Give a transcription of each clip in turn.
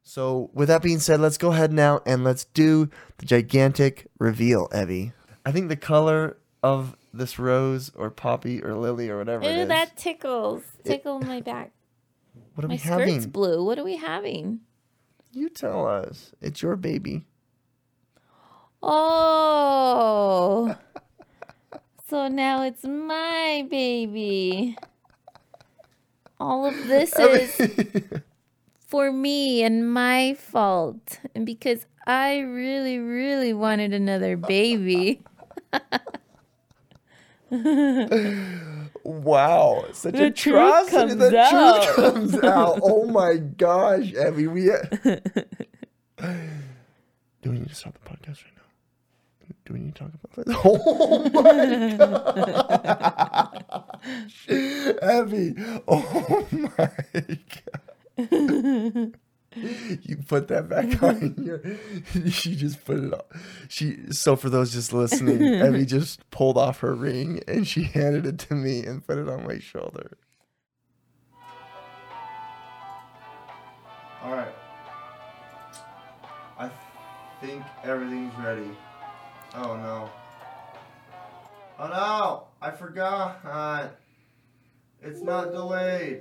So with that being said, let's go ahead now and let's do the gigantic reveal, Evie. I think the color of this rose or poppy or lily or whatever it is. That tickles. Tickle my back. What are My we having? skirt's blue. What are we having? You tell us. It's your baby. Oh. So now it's my baby. All of this is for me and my fault. And because I really, really wanted another baby. Wow, such The atrocity. truth The comes out. truth comes out. Oh my gosh, Evie. Do we need to stop the podcast right now? Do we need to talk about this? Oh my gosh. Evie. Oh my god. You put that back on here. She just put it on. So for those just listening, Evie just pulled off her ring and she handed it to me and put it on my shoulder. All right. I think everything's ready. Oh no. Oh no! I forgot. It's not delayed.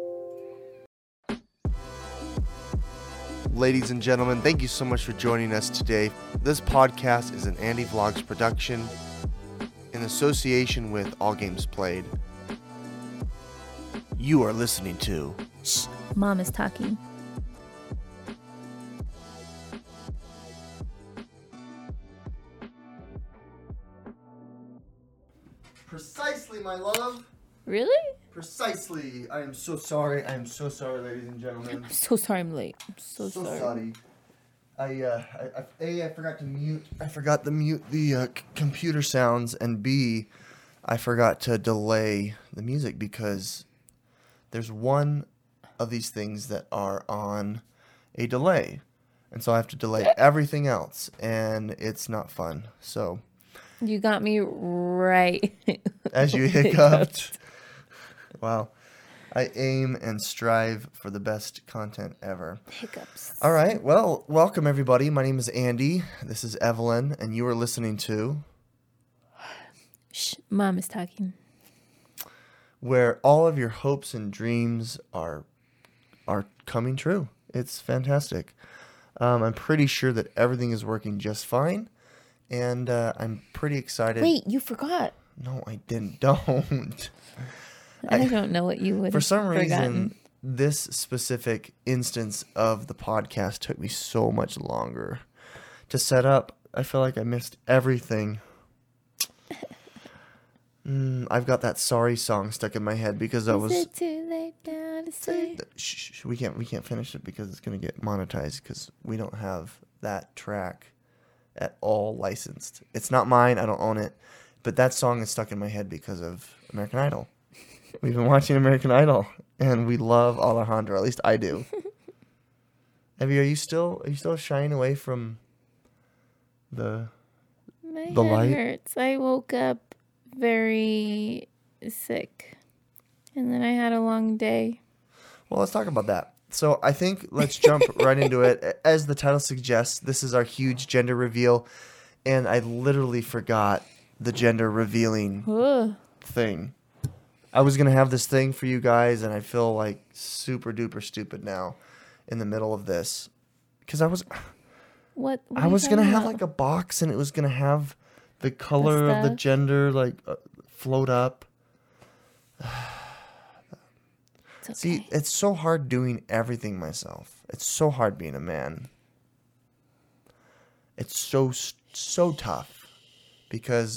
Ladies and gentlemen, thank you so much for joining us today. This podcast is an Andy Vlogs production in association with All Games Played. You are listening to Shh, Mom is talking. Precisely, my love. Really? Precisely. I am so sorry. I am so sorry, ladies and gentlemen. I'm so sorry I'm late. I'm so sorry. I forgot to mute. I forgot to mute the computer sounds, and B, I forgot to delay the music because there's one of these things that are on a delay, and so I have to delay everything else, and it's not fun. So You got me right. as you hiccuped. Wow. I aim and strive for the best content ever. Hiccups. All right. Well, welcome everybody. My name is Andy. This is Evelyn, and you are listening to Shh, Mom is talking. where all of your hopes and dreams are coming true. It's fantastic. I'm pretty sure that everything is working just fine, and I'm pretty excited. Wait, you forgot. No, I didn't. Don't. I don't know what you would For have some forgotten. reason, this specific instance of the podcast took me so much longer to set up. I feel like I missed everything. I've got that sorry song stuck in my head because I was. Is it too late now to say? Shh, we can't finish it because it's gonna get monetized because we don't have that track at all licensed. It's not mine. I don't own it, but that song is stuck in my head because of American Idol. We've been watching American Idol, and we love Alejandro. At least I do. Evie, are you still shying away from the My head light? hurts. I woke up very sick. And then I had a long day. Well, let's talk about that. So I think let's jump right into it. As the title suggests, this is our huge gender reveal, and I literally forgot the gender revealing Ugh. thing. I was going to have this thing for you guys, and I feel like super duper stupid now in the middle of this. Because I was What I are you was going to talking have about? like a box, and it was going to have the color of the stuff? gender like float up. It's okay. See, it's so hard doing everything myself. It's so hard being a man. It's so tough because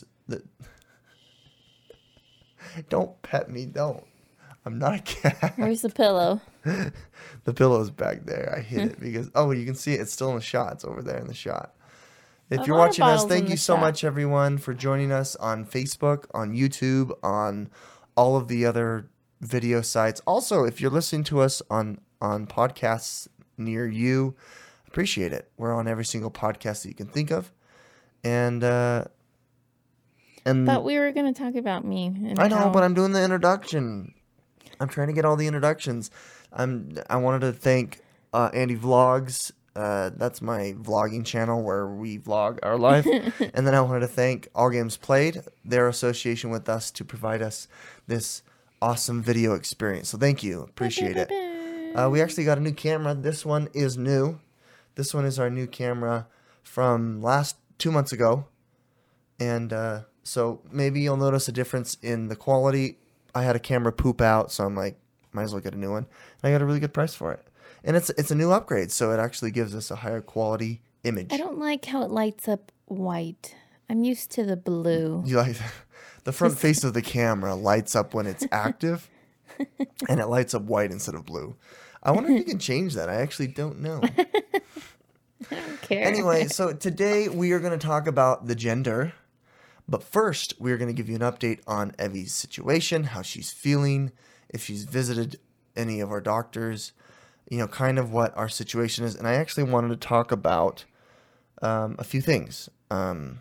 don't pet me, don't. I'm not a cat. Where's the pillow? The pillow's back there. I hid it because you can see it. It's still in the shot. It's over there in the shot. If A you're lot of watching us, bottles thank in you the so shot. much, everyone, for joining us on Facebook, on YouTube, on all of the other video sites. Also, if you're listening to us on podcasts near you, appreciate it. We're on every single podcast that you can think of, and Thought we were going to talk about me. And I know, how- but I'm doing the introduction. I'm trying to get all the introductions. I wanted to thank Andy Vlogs. That's my vlogging channel where we vlog our life. And then I wanted to thank All Games Played, their association with us to provide us this awesome video experience. So thank you. Appreciate it. We actually got a new camera. This one is new. This one is our new camera from 2 months ago. And so maybe you'll notice a difference in the quality. I had a camera poop out, so I'm like, might as well get a new one. And I got a really good price for it. And it's a new upgrade, so it actually gives us a higher quality image. I don't like how it lights up white. I'm used to the blue. You like the front face of the camera lights up when it's active, and it lights up white instead of blue. I wonder if you can change that. I actually don't know. I don't care. Anyway, so today we are going to talk about the gender. But first, we are going to give you an update on Evie's situation, how she's feeling, if she's visited any of our doctors, kind of what our situation is. And I actually wanted to talk about a few things. But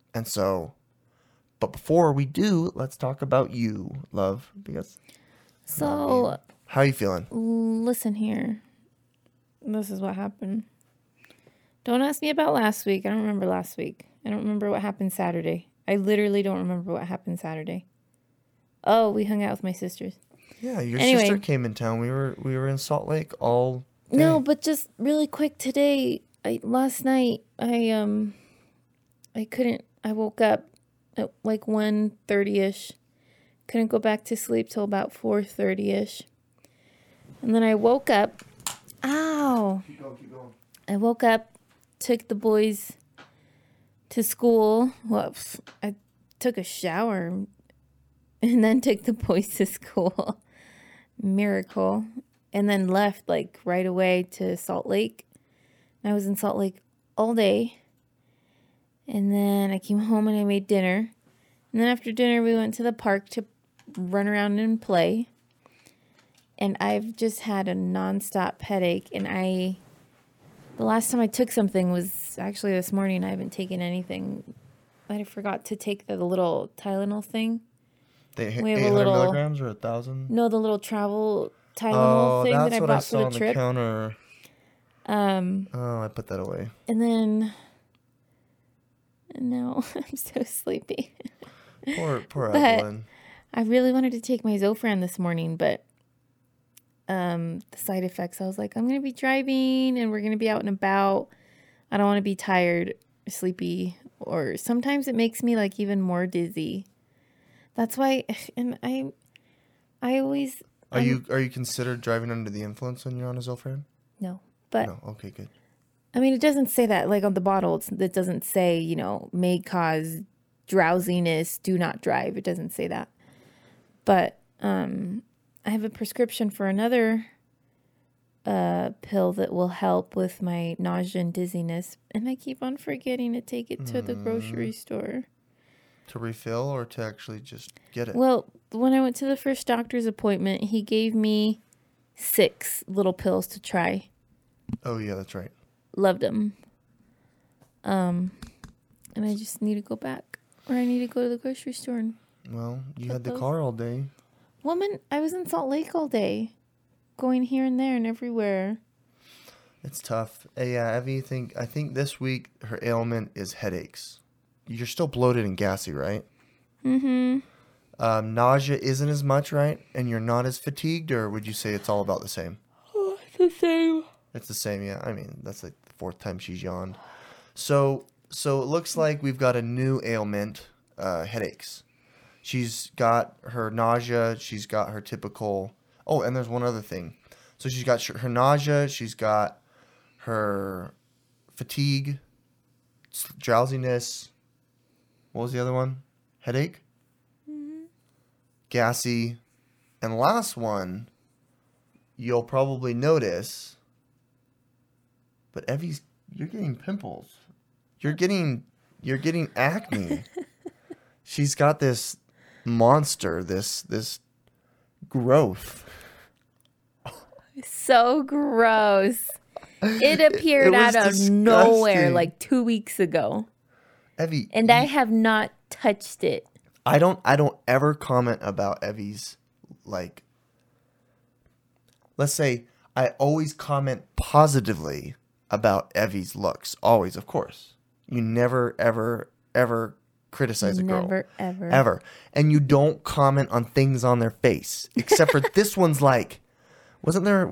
before we do, let's talk about you, love, because... So... How are you feeling? Listen here. This is what happened. Don't ask me about last week. I don't remember last week. I don't remember what happened Saturday. I literally don't remember what happened Saturday. Oh, we hung out with my sisters. Yeah, your sister came in town. We were in Salt Lake all day. No, but just really quick today. Last night I couldn't. I woke up at like 1:30ish. Couldn't go back to sleep till about 4:30ish. And then I woke up. Ow! Keep going. I woke up, took the boys to school. Well, I took a shower and then took the boys to school. Miracle. And then left like right away to Salt Lake. And I was in Salt Lake all day. And then I came home and I made dinner. And then after dinner we went to the park to run around and play. And I've just had a nonstop headache. And the last time I took something was actually this morning. I haven't taken anything. I forgot to take the little Tylenol thing. We have 800 milligrams or 1,000? No, the little travel Tylenol thing that I bought for the trip. Oh, that's what I saw on the counter. I put that away. And then... No, I'm so sleepy. Poor Evelyn. I really wanted to take my Zofran this morning, but the side effects, I was like, I'm going to be driving and we're going to be out and about. I don't want to be tired, sleepy, or sometimes it makes me like even more dizzy. That's why, and I always... Are you considered driving under the influence when you're on a Zofran? No, but... No, okay, good. I mean, it doesn't say that, like on the bottle, it doesn't say, may cause drowsiness, do not drive. It doesn't say that. But I have a prescription for another pill that will help with my nausea and dizziness. And I keep on forgetting to take it to the grocery store. To refill or to actually just get it? Well, when I went to the first doctor's appointment, he gave me 6 little pills to try. Oh, yeah, that's right. Loved them. And I just need to go back. Or I need to go to the grocery store. Well, you had the car all day. Woman, I was in Salt Lake all day. Going here and there and everywhere. It's tough. Yeah, Evie, I think this week her ailment is headaches. You're still bloated and gassy, right? Mm-hmm. Nausea isn't as much, right? And you're not as fatigued, or would you say it's all about the same? Oh, it's the same. It's the same, yeah. I mean, that's like the 4th time she's yawned. So it looks like we've got a new ailment, headaches. She's got her nausea. She's got her typical... Oh, and there's one other thing. So she's got her nausea. She's got her fatigue, drowsiness. What was the other one? Headache? Mm-hmm. Gassy. And the last one, you'll probably notice... But Evie's, you're getting pimples. You're getting acne. She's got this monster, this growth. So gross. It appeared out of nowhere like 2 weeks ago. Evie. And I have not touched it. I don't ever comment about Evie's, like, let's say I always comment positively about Evie's looks. Always, of course. You never, ever, ever criticize a girl. Never, ever. Ever. And you don't comment on things on their face. Except for this one's like, wasn't there a,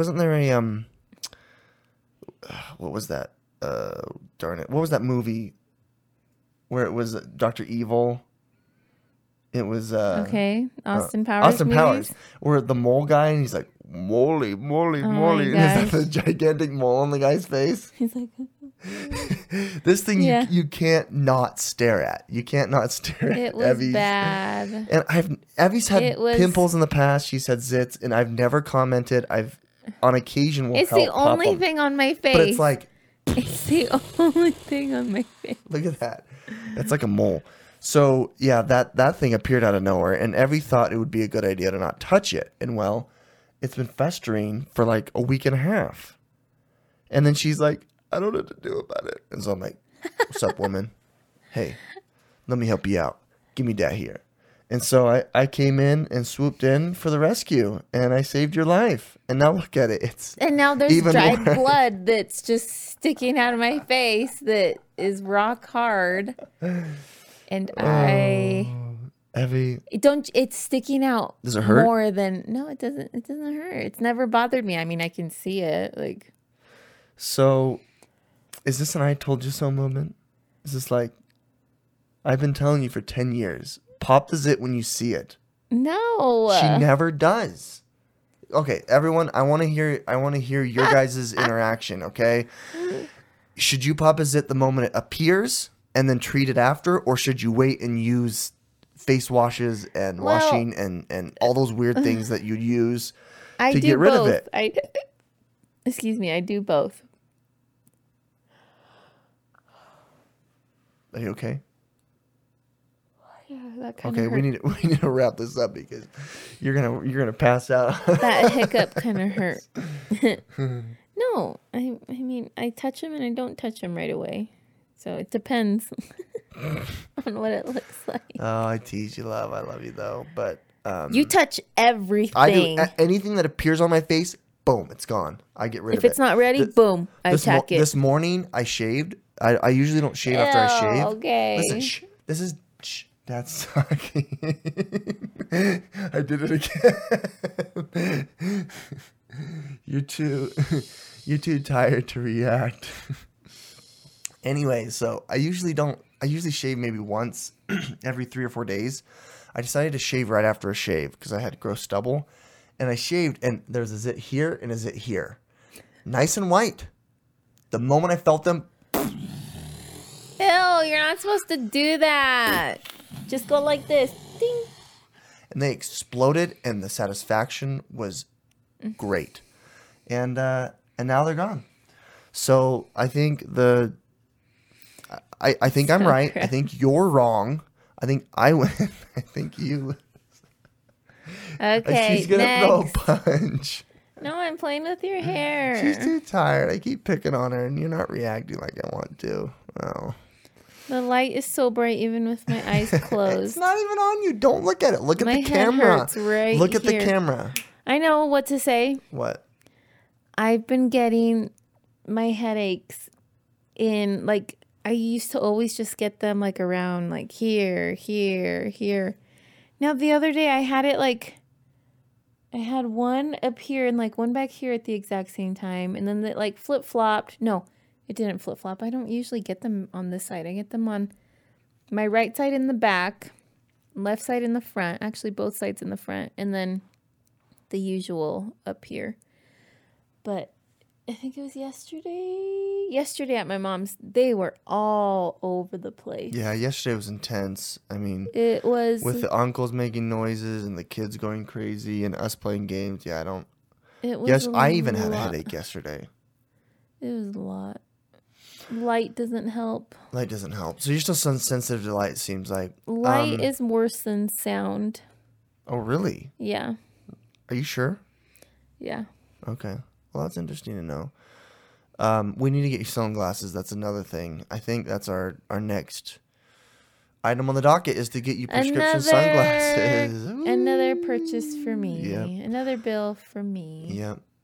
what was that? Darn it. What was that movie where it was Dr. Evil? It was okay, Austin Powers. Austin Powers, where the mole guy, and he's like, Molly, Molly, Molly. And he's got the gigantic mole on the guy's face. He's like, this thing Yeah. you can't not stare at. You can't not stare it at was Evie's. bad. And Evie's had It was- pimples in the past. She's had zits, and I've never commented. I've on occasion will It's help the pop only 'em. thing on my face. But it's like, it's the only thing on my face. look at that. It's like a mole. So yeah, that thing appeared out of nowhere, and Evie thought it would be a good idea to not touch it. And well, it's been festering for like a week and a half. And then she's like, I don't know what to do about it. And so I'm like, what's up, woman? Hey, let me help you out. Give me that here. And so I came in and swooped in for the rescue, and I saved your life. And now look at it. It's And now there's even dried worse. blood that's just sticking out of my face that is rock hard. And Evie. it's sticking out. Does it hurt? More than, no, it doesn't hurt. It's never bothered me. I mean, I can see it. Like, So is this an I told you so moment? Is this like, I've been telling you for 10 years, pop the zit when you see it. no. She never does. Okay, everyone, I want to hear your guys' interaction, okay? Should you pop a zit the moment it appears and then treat it after, or should you wait and use face washes and Well, washing and all those weird things that you use I to do get rid both. of it? Excuse me, I do both. Are you okay? Yeah, that kind Okay, of we need to wrap this up because you're gonna pass out. that hiccup kind of hurt. No, I mean, I touch them and I don't touch them right away. So it depends on what it looks like. Oh, I tease you, love. I love you though, but You touch everything. I do anything that appears on my face. Boom, it's gone. I get rid If of it. it's not ready, This- boom, I attack it. This morning I shaved. I usually don't shave after I shave. Okay. Listen, this is that's sucking. I did it again. You're too tired to react. Anyway, so I usually shave maybe once every 3 or 4 days. I decided to shave right after a shave because I had gross stubble, and I shaved, and there's a zit here and a zit here, nice and white. The moment I felt them, Ew, you're not supposed to do that. Just go like this. Ding. and they exploded, and the satisfaction was great, and now they're gone. So I think I think I'm right. I think you're wrong. I think I win. I think you. Okay, She's gonna next. throw a punch. No, I'm playing with your hair. She's too tired. I keep picking on her, and you're not reacting like I want to. Oh. The light is so bright even with my eyes closed. It's not even on you. Don't look at it. Look at My the head camera. hurts right Look at the here. camera. I know what to say. What? I've been getting my headaches in, like, I used to always just get them like around like here. Now the other day I had it like, I had one up here and like one back here at the exact same time. And then it like flip-flopped. No, it didn't flip-flop. I don't usually get them on this side. I get them on my right side in the back, left side in the front. Actually, both sides in the front. And then the usual up here. But I think it was yesterday at my mom's, they were all over the place. Yeah, yesterday was intense. I mean, It was, with the uncles making noises and the kids going crazy and us playing games. Yeah, I don't. it was Yes, a I even had a lot. headache yesterday. It was a lot. Light doesn't help. Light doesn't help. So you're still sensitive to light, it seems like. Light is worse than sound. Oh, really? Yeah. Are you sure? Yeah. Okay. Well, that's interesting to know. We need to get you sunglasses. That's another thing. I think that's our next item on the docket is to get you prescription sunglasses. Ooh. Another purchase for me. Yep. Another bill for me. Yep.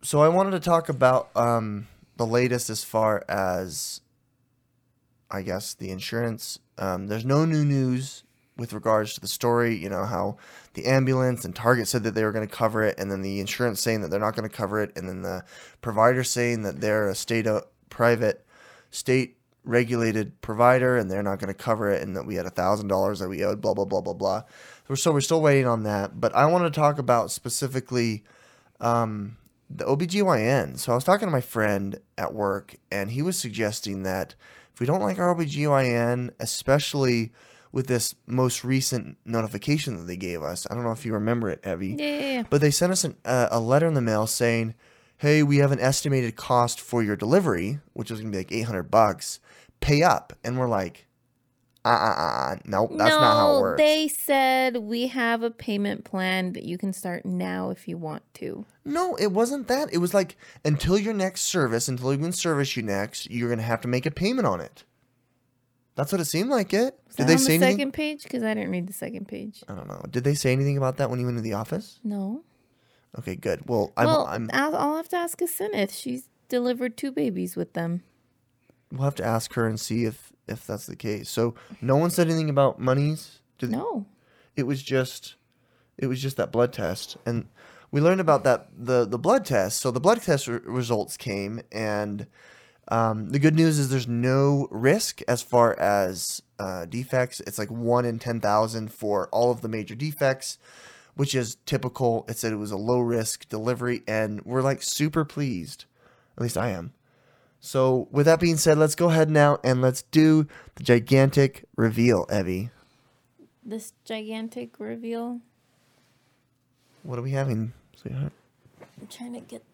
So I wanted to talk about the latest as far as, I guess, the insurance. There's no new news with regards to the story. You know, how the ambulance and Target said that they were going to cover it, and then the insurance saying that they're not going to cover it, and then the provider saying that they're a private state regulated provider and they're not going to cover it, and that we had $1,000 that we owed, blah, blah, blah, blah, blah. So we're still waiting on that. But I want to talk about specifically the OBGYN. So I was talking to my friend at work, and he was suggesting that if we don't like our OBGYN, especially with this most recent notification that they gave us, I don't know if you remember it, Evie, Yeah. but they sent us a letter in the mail saying, hey, we have an estimated cost for your delivery, which is going to be like $800. Pay up. And we're like, nope, that's not how it works. They said we have a payment plan that you can start now if you want to. No, it wasn't that. It was like, until your next service, until we can service you next, you're going to have to make a payment on it. That's what it seemed like it. Did they say anything? Second page? Because I didn't read the second page. I don't know. Did they say anything about that when you went to the office? No. Okay, good. Well, I'll have to ask Aseneth. She's delivered 2 babies with them. We'll have to ask her and see if that's the case. So no one said anything about monies? No. It was just that blood test. And we learned about that the blood test. So the blood test results came, and the good news is there's no risk as far as defects. It's like 1 in 10,000 for all of the major defects, which is typical. It said it was a low risk delivery, and we're like super pleased. At least I am. So with that being said, let's go ahead now and let's do the gigantic reveal, Evie. This gigantic reveal? What are we having, sweetheart? I'm trying to get...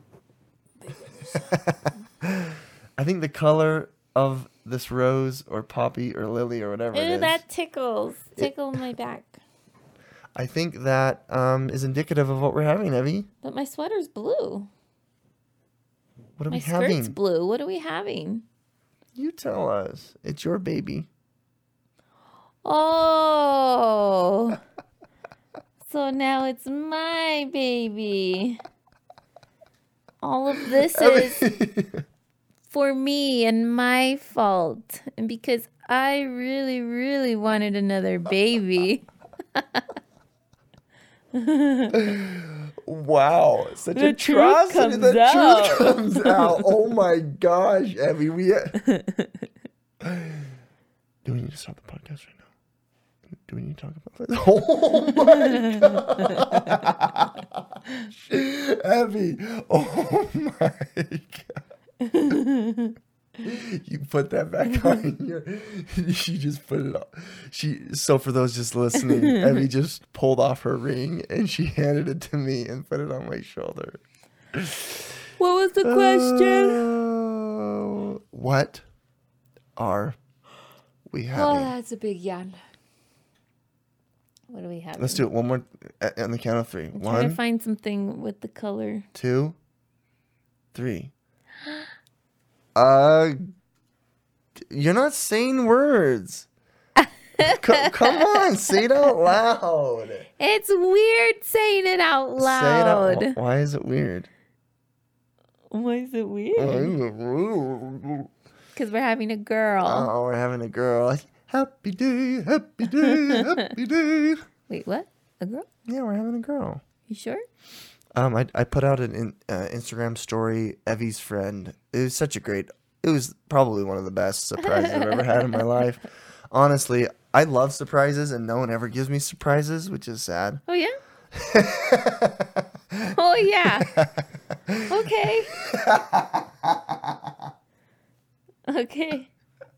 I think the color of this rose or poppy or lily or whatever it is. That tickles. Tickle my back. I think that is indicative of what we're having, Evie. But my sweater's blue. What are we having? My skirt's blue. What are we having? You tell us. It's your baby. Oh. So now it's my baby. All of this is for me and my fault. And because I really, really wanted another baby. Wow, such the atrocity. The truth comes out. Oh my gosh, Evie. Do we need to stop the podcast right now? Do we need to talk about this? Oh my gosh. Evie. Oh my god. You put that back on here. She just put it on. So for those just listening, Evie just pulled off her ring and she handed it to me and put it on my shoulder. What was the question? What are we having? Oh, that's a big yawn. What do we have? Let's do it one more on the count of 3. I'm trying to find something with the color. 2, 3. You're not saying words. Come on, say it out loud. It's weird saying it out loud. Say it out. Why is it weird? Why is it weird? Because we're having a girl. Oh, we're having a girl. Happy day, happy day, happy day. Wait, what? A girl? Yeah, we're having a girl. You sure? I put out an Instagram story, Evie's friend. It was probably one of the best surprises I've ever had in my life. Honestly, I love surprises, and no one ever gives me surprises, which is sad. Oh, yeah? Oh, yeah. Okay. Okay.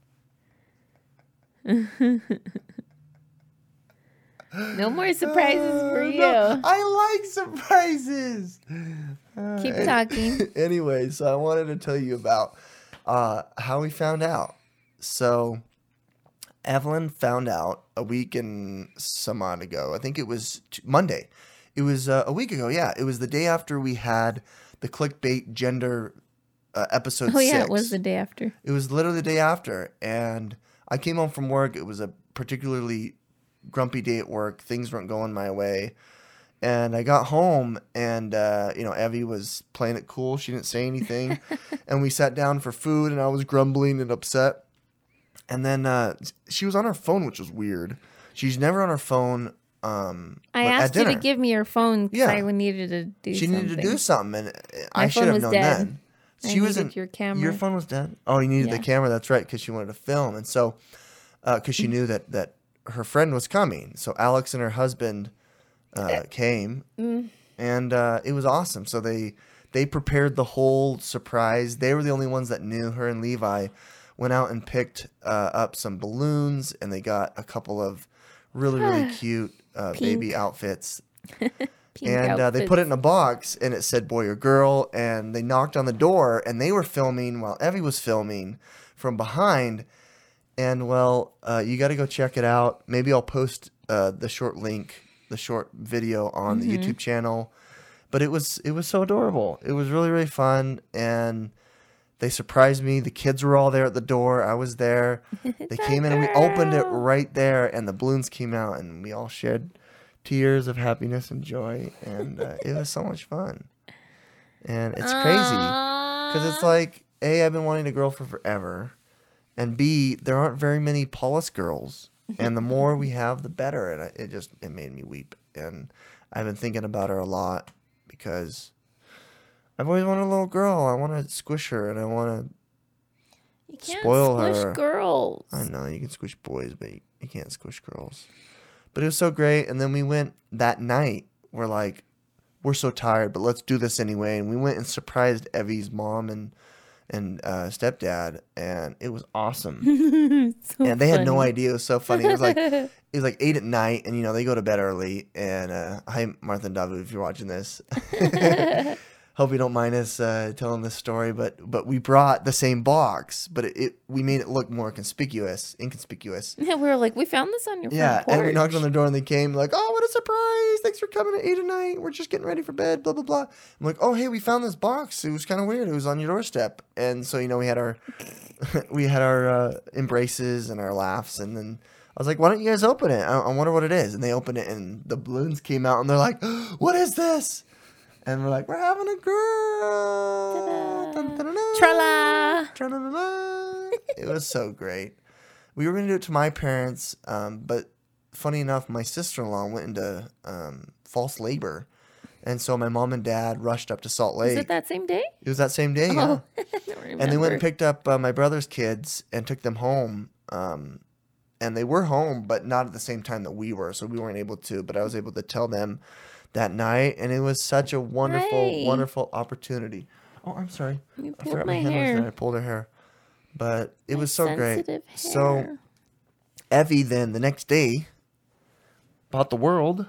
No more surprises for you. No, I like surprises. Keep talking. Anyway, so I wanted to tell you about how we found out. So Evelyn found out a week and some odd ago. I think it was Monday. It was a week ago. Yeah, it was the day after we had the clickbait gender episode 6. Oh, yeah, it was the day after. It was literally the day after. And I came home from work. It was a particularly grumpy day at work. Things weren't going my way. And I got home, and Evie was playing it cool. She didn't say anything, and we sat down for food, and I was grumbling and upset. And then she was on her phone, which was weird. She's never on her phone. I asked you to give me your phone because I needed to do something. She needed to do something, and I should have known then. She wasn't. Your camera. Your phone was dead. Oh, you needed the camera. That's right, because she wanted to film, and so because she knew that her friend was coming. So Alex and her husband came, and it was awesome. So they prepared the whole surprise. They were the only ones that knew. Her and Levi went out and picked up some balloons, and they got a couple of really cute baby outfits. And they put it in a box, and it said boy or girl, and they knocked on the door, and they were filming while Evie was filming from behind. And, well, you got to go check it out. Maybe I'll post the short video on the YouTube channel. But it was so adorable. It was really, really fun, and they surprised me. The kids were all there at the door. I was there. They came in, and we opened it right there, and the balloons came out, and we all shared tears of happiness and joy, and it was so much fun. And it's crazy because it's like, A, I've been wanting a girl for forever, and B, there aren't very many Paulus girls, and the more we have, the better. And it made me weep, and I've been thinking about her a lot because I've always wanted a little girl. I want to squish her, and I want to spoil her. You can't squish girls. I know you can squish boys, but you can't squish girls. But it was so great. And then we went that night. We're like, we're so tired, but let's do this anyway. And we went and surprised Evie's mom and stepdad, and it was awesome. And they had no idea. It was so funny. It was like 8 at night, and they go to bed early. And hi, Martha and David, if you're watching this. Hope you don't mind us telling this story, but we brought the same box, but we made it look more inconspicuous. Yeah, we were like, we found this on your front porch. And we knocked on the door, and they came like, oh, what a surprise! Thanks for coming at 8 at night. We're just getting ready for bed. Blah blah blah. I'm like, oh hey, we found this box. It was kind of weird. It was on your doorstep, and so we had our embraces and our laughs, and then I was like, why don't you guys open it? I wonder what it is. And they opened it, and the balloons came out, and they're like, what is this? And we're like, we're having a girl. Tra-la. Tra-la-la-la. It was so great. We were going to do it to my parents, but funny enough, my sister-in-law went into false labor. And so my mom and dad rushed up to Salt Lake. Was it that same day? It was that same day, yeah. I don't remember. And they went and picked up my brother's kids and took them home. And they were home, but not at the same time that we were. So we weren't able to, but I was able to tell them that night, and it was such a wonderful, wonderful opportunity. Oh, I'm sorry. You pulled my hair. Was there. I pulled her hair. But it was so great. Hair. So Evie then, the next day, bought the world.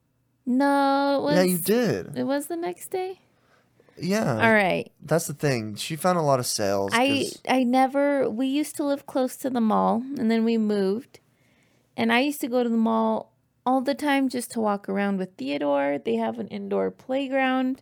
No, it was... Yeah, you did. It was the next day? Yeah. All right. That's the thing. She found a lot of sales. We used to live close to the mall, and then we moved. And I used to go to the mall all the time just to walk around with Theodore. They have an indoor playground.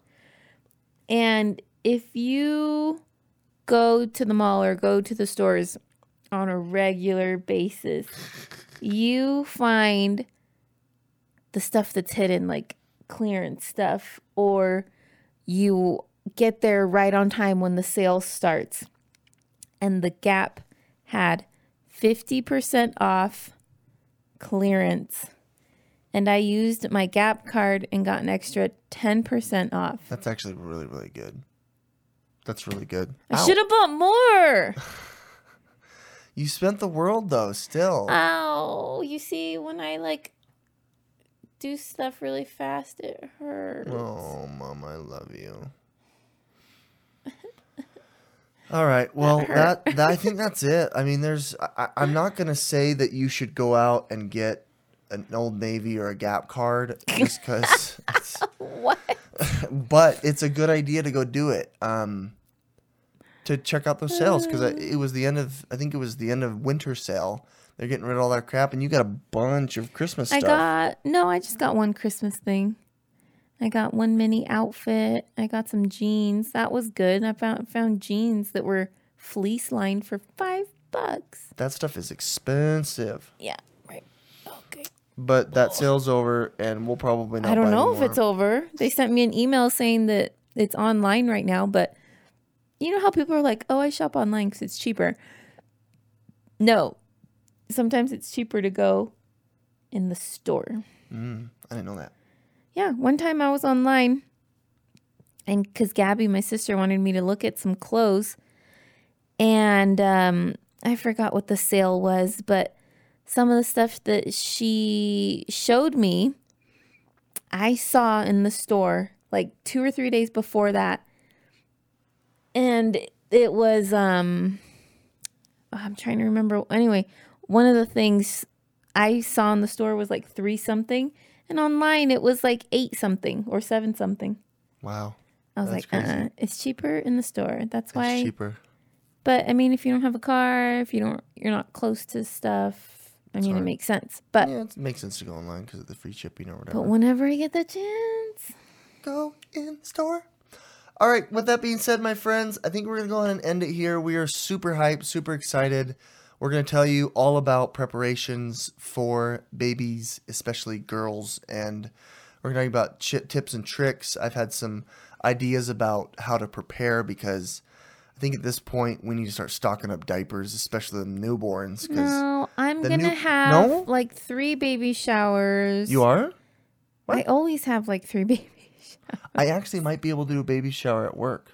And if you go to the mall or go to the stores on a regular basis, you find the stuff that's hidden, like clearance stuff, or you get there right on time when the sale starts. And the Gap had 50% off clearance. And I used my Gap card and got an extra 10% off. That's actually really, really good. That's really good. I should have bought more. You spent the world, though, still. Ow. You see, when I, do stuff really fast, it hurts. Oh, Mom, I love you. All right. Well, I think that's it. I mean, I'm not going to say that you should go out and get an Old Navy or a Gap card just because. What? But it's a good idea to go do it. To check out those sales because it was the end of winter sale. They're getting rid of all that crap, and you got a bunch of Christmas stuff. I just got one Christmas thing. I got one mini outfit. I got some jeans. That was good. I found jeans that were fleece lined for $5. That stuff is expensive. Yeah, right. Okay. but that sale's over, and we'll probably not. I don't buy know anymore. if it's over. They sent me an email saying that it's online right now, but you know how people are like, oh, I shop online because it's cheaper. No. Sometimes it's cheaper to go in the store. I didn't know that. Yeah. One time I was online, and because Gabby, my sister, wanted me to look at some clothes, and I forgot what the sale was, but some of the stuff that she showed me, I saw in the store like 2 or 3 days before that. And it was, I'm trying to remember. Anyway, one of the things I saw in the store was like 3 something. And online it was like 8 something or 7 something. Wow. I was That's like, crazy. it's cheaper in the store. That's why. It's cheaper. But I mean, if you don't have a car, if you're not close to stuff, I mean, it makes sense. But Yeah, it makes sense to go online because of the free shipping or whatever. but whenever I get the chance, Go in store. All right, with that being said, my friends, I think we're going to go ahead and end it here. We are super hyped, super excited. We're going to tell you all about preparations for babies, especially girls, and we're going to talk about tips and tricks. I've had some ideas about how to prepare because I think at this point we need to start stocking up diapers, especially the newborns. no, I'm the gonna new- have No? like 3 baby showers. You are? What? I always have like 3 baby showers. I actually might be able to do a baby shower at work.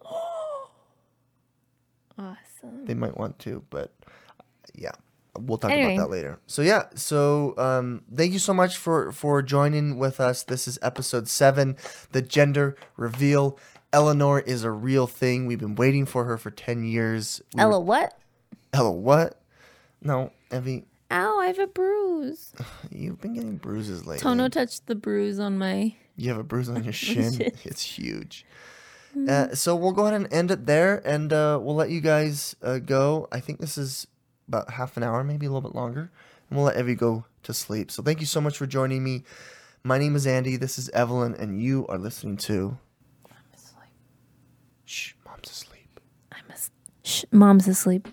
Awesome. They might want to, but yeah, we'll talk Anyway. about that later. So yeah, thank you so much for joining with us. This is episode 7, the gender reveal. Eleanor is a real thing. We've been waiting for her for 10 years. Ella, what? Ella, what? No, Evie, Ow, I have a bruise. you've been getting bruises lately. Tono touched the bruise on my. You have a bruise on your shin. Shit. It's huge. So we'll go ahead and end it there, and we'll let you guys go. I think this is about half an hour, maybe a little bit longer, and we'll let Evie go to sleep. So thank you so much for joining me. My name is Andy. This is Evelyn, and you are listening to... I'm asleep. Shh, Mom's asleep. Shh, Mom's asleep.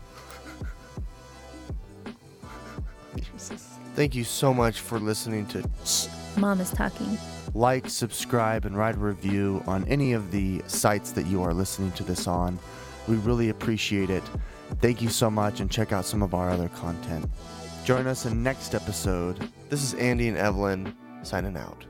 Thank you so much for listening to... Shh, Mom is talking. Like, subscribe, and write a review on any of the sites that you are listening to this on. We really appreciate it. Thank you so much, and check out some of our other content. Join us in next episode. This is Andy and Evelyn signing out.